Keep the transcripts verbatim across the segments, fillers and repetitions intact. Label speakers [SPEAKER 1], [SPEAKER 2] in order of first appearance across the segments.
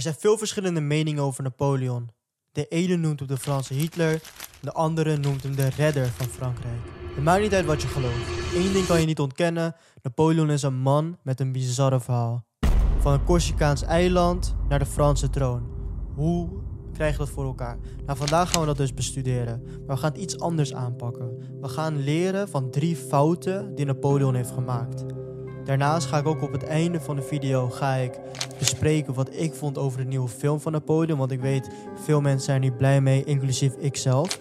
[SPEAKER 1] Er zijn veel verschillende meningen over Napoleon. De ene noemt hem de Franse Hitler, de andere noemt hem de redder van Frankrijk. Het maakt niet uit wat je gelooft. Eén ding kan je niet ontkennen: Napoleon is een man met een bizarre verhaal. Van een Corsicaans eiland naar de Franse troon. Hoe krijg je dat voor elkaar? Nou, vandaag gaan we dat dus bestuderen. Maar we gaan het iets anders aanpakken. We gaan leren van drie fouten die Napoleon heeft gemaakt. Daarnaast ga ik ook op het einde van de video ga ik bespreken wat ik vond over de nieuwe film van Napoleon. Want ik weet, veel mensen zijn er niet blij mee, inclusief ikzelf.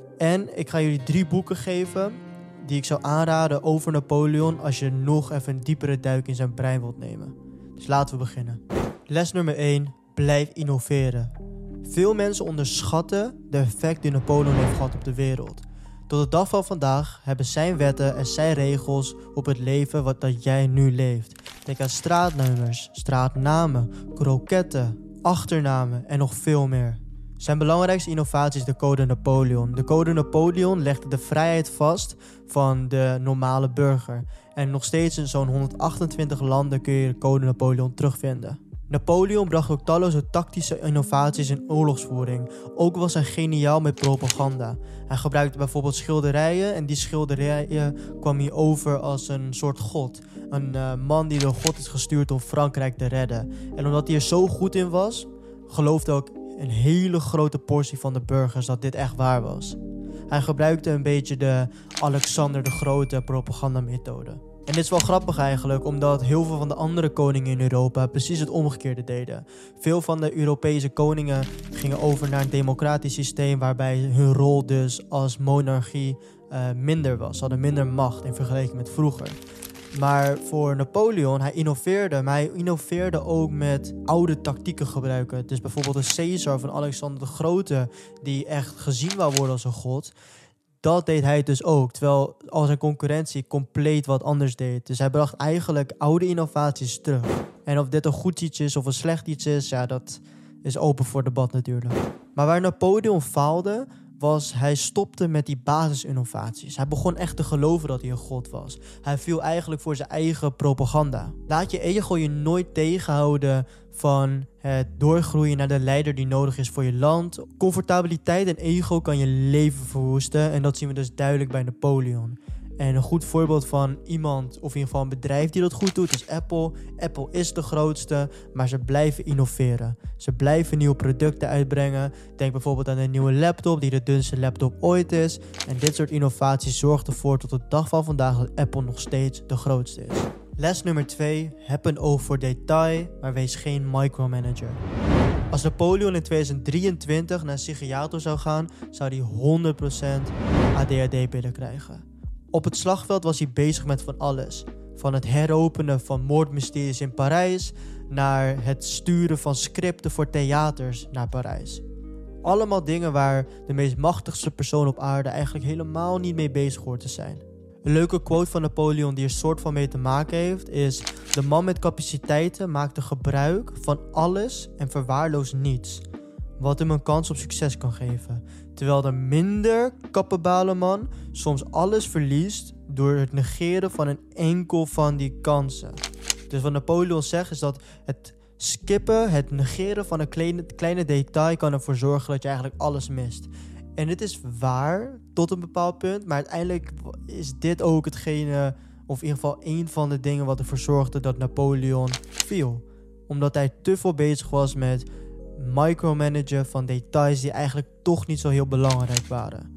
[SPEAKER 1] En ik ga jullie drie boeken geven die ik zou aanraden over Napoleon als je nog even een diepere duik in zijn brein wilt nemen. Dus laten we beginnen. Les nummer één. Blijf innoveren. Veel mensen onderschatten de effect die Napoleon heeft gehad op de wereld. Tot de dag van vandaag hebben zijn wetten en zijn regels op het leven wat dat jij nu leeft. Denk aan straatnummers, straatnamen, kroketten, achternamen en nog veel meer. Zijn belangrijkste innovatie is de Code Napoleon. De Code Napoleon legde de vrijheid vast van de normale burger. En nog steeds in zo'n honderdachtentwintig landen kun je de Code Napoleon terugvinden. Napoleon bracht ook talloze tactische innovaties in oorlogsvoering. Ook was hij geniaal met propaganda. Hij gebruikte bijvoorbeeld schilderijen en die schilderijen kwam hij over als een soort god. Een uh, man die door God is gestuurd om Frankrijk te redden. En omdat hij er zo goed in was, geloofde ook een hele grote portie van de burgers dat dit echt waar was. Hij gebruikte een beetje de Alexander de Grote propagandamethode. En dit is wel grappig eigenlijk, omdat heel veel van de andere koningen in Europa precies het omgekeerde deden. Veel van de Europese koningen gingen over naar een democratisch systeem waarbij hun rol dus als monarchie uh, minder was. Ze hadden minder macht in vergelijking met vroeger. Maar voor Napoleon, hij innoveerde, maar hij innoveerde ook met oude tactieken gebruiken. Dus bijvoorbeeld de Caesar van Alexander de Grote, die echt gezien wou worden als een god. Dat deed hij dus ook, terwijl al zijn concurrentie compleet wat anders deed. Dus hij bracht eigenlijk oude innovaties terug. En of dit een goed iets is of een slecht iets is, ja, dat is open voor debat natuurlijk. Maar waar Napoleon faalde, was hij stopte met die basisinnovaties. Hij begon echt te geloven dat hij een god was. Hij viel eigenlijk voor zijn eigen propaganda. Laat je ego je nooit tegenhouden van het doorgroeien naar de leider die nodig is voor je land. Comfortabiliteit en ego kan je leven verwoesten en dat zien we dus duidelijk bij Napoleon. En een goed voorbeeld van iemand, of in ieder geval een bedrijf die dat goed doet, is Apple. Apple is de grootste, maar ze blijven innoveren. Ze blijven nieuwe producten uitbrengen. Denk bijvoorbeeld aan een nieuwe laptop, die de dunste laptop ooit is. En dit soort innovaties zorgt ervoor tot de dag van vandaag dat Apple nog steeds de grootste is. Les nummer twee. Heb een oog voor detail, maar wees geen micromanager. Als Napoleon in tweeduizend drieëntwintig naar een psychiater zou gaan, zou hij honderd procent A D H D-pillen krijgen. Op het slagveld was hij bezig met van alles. Van het heropenen van moordmysteries in Parijs naar het sturen van scripten voor theaters naar Parijs. Allemaal dingen waar de meest machtigste persoon op aarde eigenlijk helemaal niet mee bezig hoort te zijn. Een leuke quote van Napoleon die er soort van mee te maken heeft is: de man met capaciteiten maakte gebruik van alles en verwaarloost niets, wat hem een kans op succes kan geven. Terwijl de minder capabele man soms alles verliest door het negeren van een enkel van die kansen. Dus wat Napoleon zegt is dat het skippen, het negeren van een kleine, kleine detail kan ervoor zorgen dat je eigenlijk alles mist. En dit is waar tot een bepaald punt, maar uiteindelijk is dit ook hetgene, of in ieder geval één van de dingen wat ervoor zorgde dat Napoleon viel. Omdat hij te veel bezig was met micromanagen van details die eigenlijk toch niet zo heel belangrijk waren.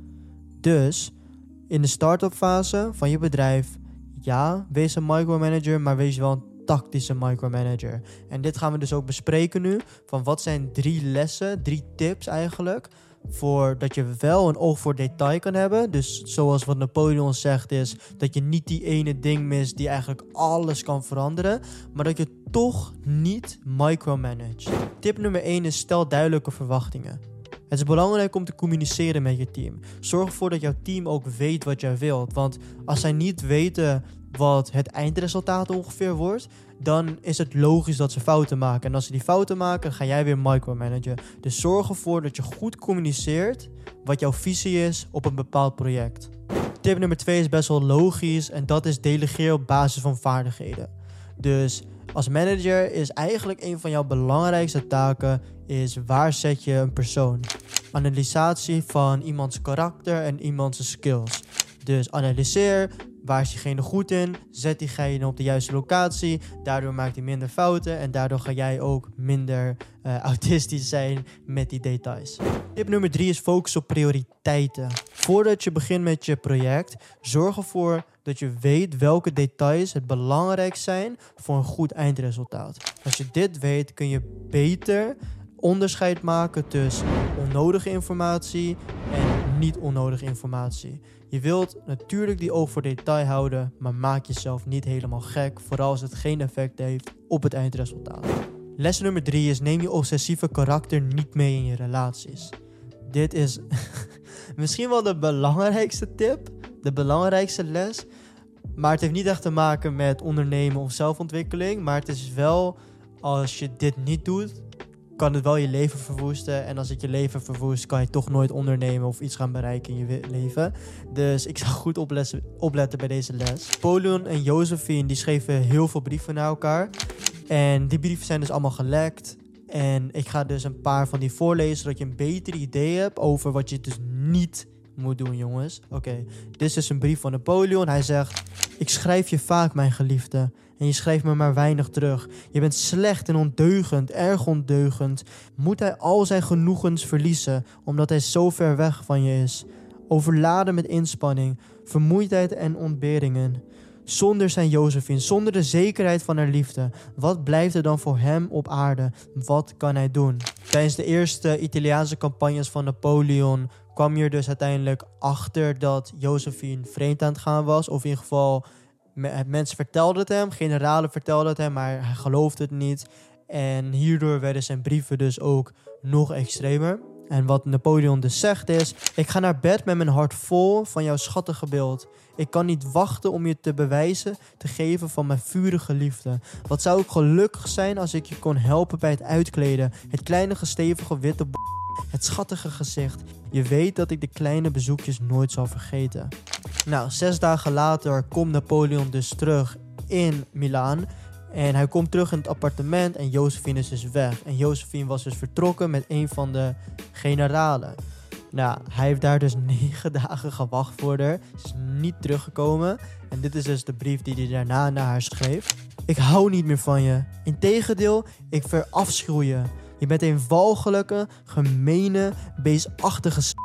[SPEAKER 1] Dus in de start-up fase van je bedrijf, ja, wees een micromanager, maar wees wel een tactische micromanager. En dit gaan we dus ook bespreken nu, van wat zijn drie lessen, drie tips eigenlijk, voor dat je wel een oog voor detail kan hebben. Dus zoals wat Napoleon zegt is dat je niet die ene ding mist die eigenlijk alles kan veranderen, maar dat je toch niet micromanage. Tip nummer één is: stel duidelijke verwachtingen. Het is belangrijk om te communiceren met je team. Zorg ervoor dat jouw team ook weet wat jij wilt. Want als zij niet weten wat het eindresultaat ongeveer wordt, dan is het logisch dat ze fouten maken. En als ze die fouten maken, ga jij weer micromanagen. Dus zorg ervoor dat je goed communiceert wat jouw visie is op een bepaald project. Tip nummer twee is best wel logisch en dat is delegeer op basis van vaardigheden. Dus Als manager is eigenlijk een van jouw belangrijkste taken is waar zet je een persoon. Analysatie van iemands karakter en iemands skills. Dus analyseer, waar is diegene goed in, zet diegene op de juiste locatie, daardoor maakt hij minder fouten en daardoor ga jij ook minder uh, autistisch zijn met die details. Tip nummer drie is focus op prioriteiten. Voordat je begint met je project, zorg ervoor dat je weet welke details het belangrijkst zijn voor een goed eindresultaat. Als je dit weet, kun je beter onderscheid maken tussen onnodige informatie en niet onnodige informatie. Je wilt natuurlijk die oog voor detail houden, maar maak jezelf niet helemaal gek, vooral als het geen effect heeft op het eindresultaat. Les nummer drie is: neem je obsessieve karakter niet mee in je relaties. Dit is misschien wel de belangrijkste tip, de belangrijkste les, maar het heeft niet echt te maken met ondernemen of zelfontwikkeling, maar het is wel, als je dit niet doet, kan het wel je leven verwoesten. En als het je leven verwoest, kan je toch nooit ondernemen of iets gaan bereiken in je leven. Dus ik zou goed opletten, opletten bij deze les. Napoleon en Josephine die schreven heel veel brieven naar elkaar. En die brieven zijn dus allemaal gelekt. En ik ga dus een paar van die voorlezen, zodat je een beter idee hebt over wat je dus niet moet doen, jongens. Oké, okay. Dit is dus een brief van Napoleon. Hij zegt: ik schrijf je vaak, mijn geliefde, en je schrijft me maar weinig terug. Je bent slecht en ondeugend, erg ondeugend. Moet hij al zijn genoegens verliezen, omdat hij zo ver weg van je is? Overladen met inspanning, vermoeidheid en ontberingen. Zonder zijn Josephine, zonder de zekerheid van haar liefde. Wat blijft er dan voor hem op aarde? Wat kan hij doen? Tijdens de eerste Italiaanse campagnes van Napoleon kwam je er dus uiteindelijk achter dat Josephine vreemd aan het gaan was. Of in ieder geval, mensen vertelden het hem, generalen vertelden het hem, maar hij geloofde het niet. En hierdoor werden zijn brieven dus ook nog extremer. En wat Napoleon dus zegt is: ik ga naar bed met mijn hart vol van jouw schattige beeld. Ik kan niet wachten om je te bewijzen, te geven van mijn vurige liefde. Wat zou ik gelukkig zijn als ik je kon helpen bij het uitkleden. Het kleine gestevige witte b***, het schattige gezicht. Je weet dat ik de kleine bezoekjes nooit zal vergeten. Nou, zes dagen later komt Napoleon dus terug in Milaan. En hij komt terug in het appartement en Josephine is dus weg. En Josephine was dus vertrokken met een van de generalen. Nou, hij heeft daar dus negen dagen gewacht voor haar. Ze is niet teruggekomen. En dit is dus de brief die hij daarna naar haar schreef. Ik hou niet meer van je. Integendeel, ik verafschuw je. Je bent een walgelijke, gemene, beestachtige s***.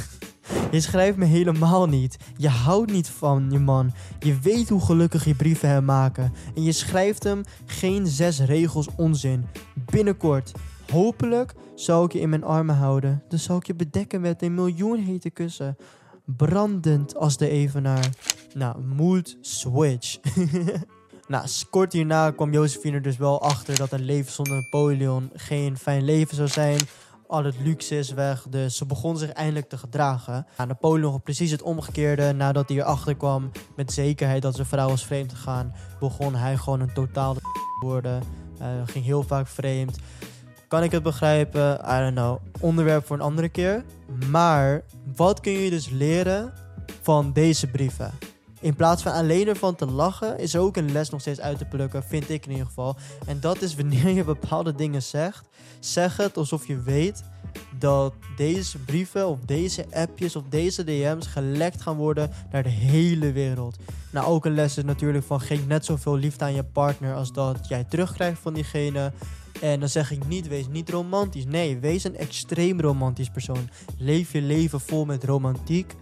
[SPEAKER 1] Je schrijft me helemaal niet. Je houdt niet van je man. Je weet hoe gelukkig je brieven hem maken. En je schrijft hem geen zes regels onzin. Binnenkort, hopelijk, zal ik je in mijn armen houden. Dan zal ik je bedekken met een miljoen hete kussen. Brandend als de evenaar. Nou, mood switch. Nou, kort hierna kwam Josephine er dus wel achter dat een leven zonder Napoleon geen fijn leven zou zijn. Al het luxe is weg, dus ze begon zich eindelijk te gedragen. Nou, Napoleon had precies het omgekeerde. Nadat hij erachter kwam met zekerheid dat zijn vrouw was vreemd gegaan, begon hij gewoon een totale te worden. Uh, ging heel vaak vreemd. Kan ik het begrijpen? I don't know. Onderwerp voor een andere keer. Maar wat kun je dus leren van deze brieven? In plaats van alleen ervan te lachen, is er ook een les nog steeds uit te plukken, vind ik in ieder geval. En dat is wanneer je bepaalde dingen zegt, zeg het alsof je weet dat deze brieven of deze appjes of deze D M's gelekt gaan worden naar de hele wereld. Nou, ook een les is natuurlijk van: geef net zoveel liefde aan je partner als dat jij terugkrijgt van diegene. En dan zeg ik niet, wees niet romantisch. Nee, wees een extreem romantisch persoon. Leef je leven vol met romantiek.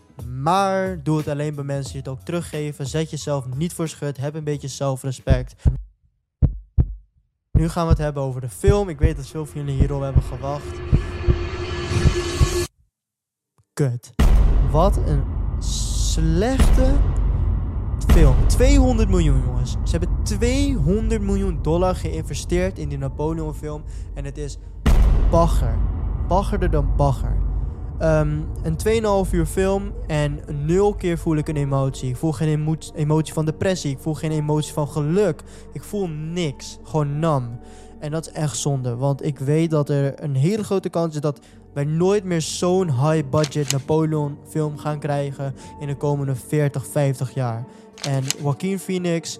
[SPEAKER 1] Maar doe het alleen bij mensen die het ook teruggeven. Zet jezelf niet voor schut. Heb een beetje zelfrespect. Nu gaan we het hebben over de film. Ik weet dat veel van jullie hierop hebben gewacht. Kut. Wat een slechte film. tweehonderd miljoen, jongens. Ze hebben tweehonderd miljoen dollar geïnvesteerd in die Napoleon film. En het is bagger. Baggerder dan bagger. Um, een twee komma vijf uur film en nul keer voel ik een emotie. Ik voel geen emo- emotie van depressie. Ik voel geen emotie van geluk. Ik voel niks. Gewoon nam. En dat is echt zonde. Want ik weet dat er een hele grote kans is dat wij nooit meer zo'n high budget Napoleon film gaan krijgen in de komende veertig, vijftig jaar. En Joaquin Phoenix,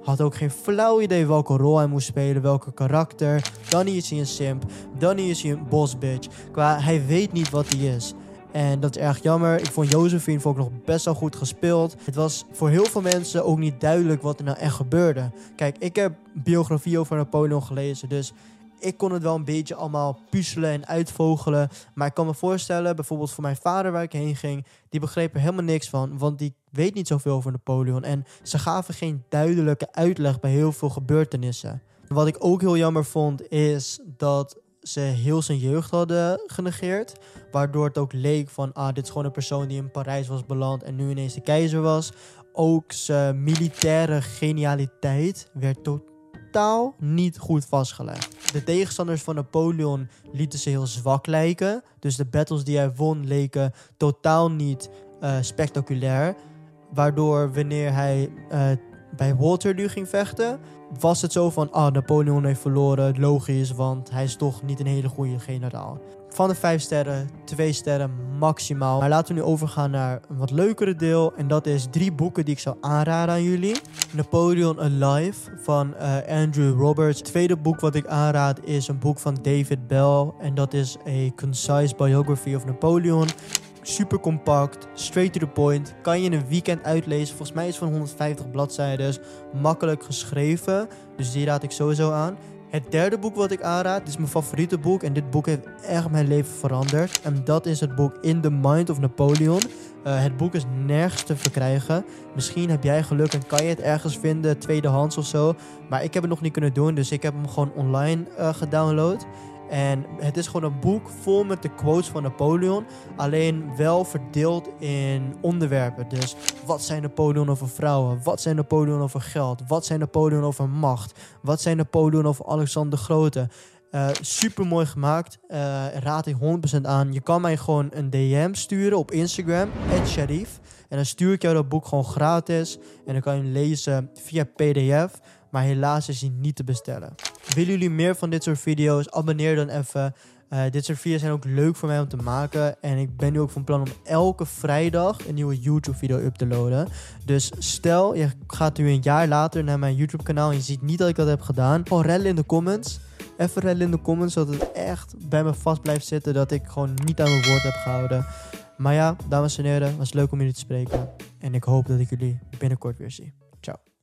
[SPEAKER 1] Had ook geen flauw idee welke rol hij moest spelen, welke karakter. Dan is hij een simp, dan is hij een boss bitch. Qua, hij weet niet wat hij is. En dat is erg jammer. Ik vond Josephine vond ik nog best wel goed gespeeld. Het was voor heel veel mensen ook niet duidelijk wat er nou echt gebeurde. Kijk, ik heb biografie over Napoleon gelezen, dus ik kon het wel een beetje allemaal puzzelen en uitvogelen. Maar ik kan me voorstellen, bijvoorbeeld voor mijn vader waar ik heen ging, die begreep er helemaal niks van, want die weet niet zoveel over Napoleon. En ze gaven geen duidelijke uitleg bij heel veel gebeurtenissen. Wat ik ook heel jammer vond, is dat ze heel zijn jeugd hadden genegeerd. Waardoor het ook leek van, ah, dit is gewoon een persoon die in Parijs was beland en nu ineens de keizer was. Ook zijn militaire genialiteit werd totaal niet goed vastgelegd. De tegenstanders van Napoleon lieten ze heel zwak lijken. Dus de battles die hij won leken totaal niet uh, spectaculair. Waardoor wanneer hij uh, bij Waterloo ging vechten, was het zo van, ah, Napoleon heeft verloren, logisch, want hij is toch niet een hele goede generaal. Van de vijf sterren, twee sterren maximaal. Maar laten we nu overgaan naar een wat leukere deel. En dat is drie boeken die ik zou aanraden aan jullie. Napoleon Alive van uh, Andrew Roberts. Het tweede boek wat ik aanraad is een boek van David Bell. En dat is A Concise Biography of Napoleon. Super compact, straight to the point. Kan je in een weekend uitlezen. Volgens mij is het van honderdvijftig bladzijden. Dus makkelijk geschreven. Dus die raad ik sowieso aan. Het derde boek wat ik aanraad, dit is mijn favoriete boek. En dit boek heeft echt mijn leven veranderd. En dat is het boek In the Mind of Napoleon. Uh, het boek is nergens te verkrijgen. Misschien heb jij geluk en kan je het ergens vinden, tweedehands of zo. Maar ik heb het nog niet kunnen doen, dus ik heb hem gewoon online uh, gedownload. En het is gewoon een boek vol met de quotes van Napoleon. Alleen wel verdeeld in onderwerpen. Dus wat zei Napoleon over vrouwen? Wat zei Napoleon over geld? Wat zei Napoleon over macht? Wat zei Napoleon over Alexander de Grote? Uh, super mooi gemaakt. Uh, raad ik honderd procent aan. Je kan mij gewoon een D M sturen op Instagram, at Sharif. En dan stuur ik jou dat boek gewoon gratis. En dan kan je hem lezen via P D F. Maar helaas is hij niet te bestellen. Willen jullie meer van dit soort video's? Abonneer dan even. Uh, dit soort video's zijn ook leuk voor mij om te maken. En ik ben nu ook van plan om elke vrijdag een nieuwe YouTube video up te loaden. Dus stel, je gaat nu een jaar later naar mijn YouTube kanaal en je ziet niet dat ik dat heb gedaan. Gewoon rellen in de comments. Even rellen in de comments, zodat het echt bij me vast blijft zitten. Dat ik gewoon niet aan mijn woord heb gehouden. Maar ja, dames en heren, het was leuk om jullie te spreken. En ik hoop dat ik jullie binnenkort weer zie. Ciao.